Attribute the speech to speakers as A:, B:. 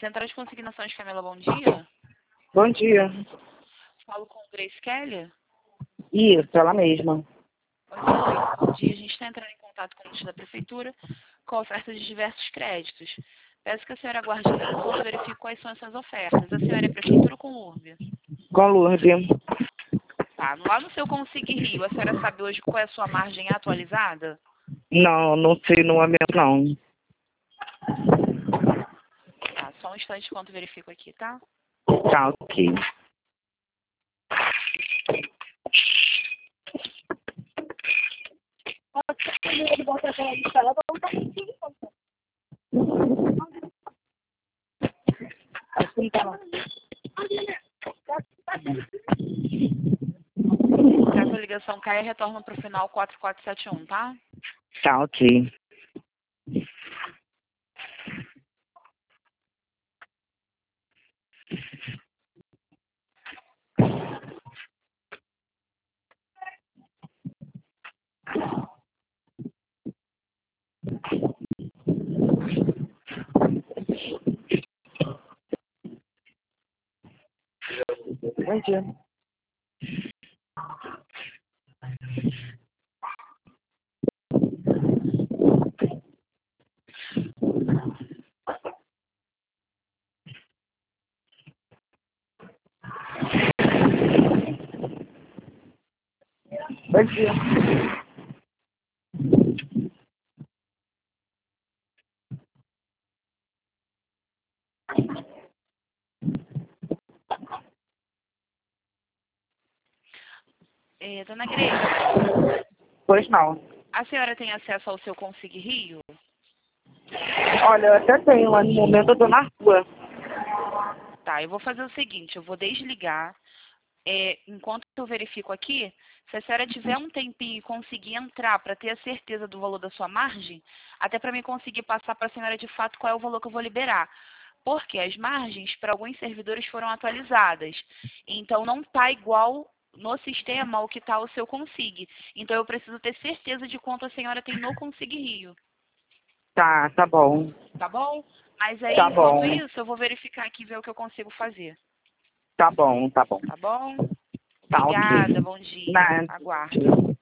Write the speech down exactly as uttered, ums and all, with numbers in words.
A: Central de Consignação de Camila, bom dia.
B: Bom dia.
A: Falo com Grace Kelly.
B: Isso, ela mesma.
A: Oi, Grace, bom dia. A gente está entrando em contato com o lista da Prefeitura com a oferta de diversos créditos. Peço que a senhora aguarde ali enquanto verifico quais são essas ofertas. A senhora é Prefeitura ou com Lourdes?
B: Com Lourdes.
A: Tá, lá no seu Consigue Rio, a senhora sabe hoje qual é a sua margem atualizada?
B: Não, não sei no momento não.
A: Tá, só um instante enquanto eu verifico aqui, tá?
B: Tá, ok.
A: Caso a ligação caia, retorna para o final quatro quatro sete um, tá?
B: Tá, ok. Bom dia. Bom dia.
A: É, dona Grace,
B: Pois não.
A: a senhora tem acesso ao seu Consigue Rio?
B: Olha, eu até tenho, mas no momento eu tô na rua.
A: Tá, eu vou fazer o seguinte, eu vou desligar. É, enquanto eu verifico aqui, se a senhora tiver um tempinho e conseguir entrar para ter a certeza do valor da sua margem, até para mim conseguir passar para a senhora de fato qual é o valor que eu vou liberar. Porque as margens para alguns servidores foram atualizadas. Então não está igual no sistema ao que está o seu Consig. Então eu preciso ter certeza de quanto a senhora tem no Consig Rio.
B: Tá, tá bom.
A: Tá bom? Mas aí,
B: Tá
A: enquanto
B: bom.
A: isso, eu vou verificar aqui e ver o que eu consigo fazer.
B: Tá bom, tá bom.
A: Tá bom?
B: Tá,
A: Obrigada,
B: ok.
A: bom dia.
B: Nada.
A: Aguardo.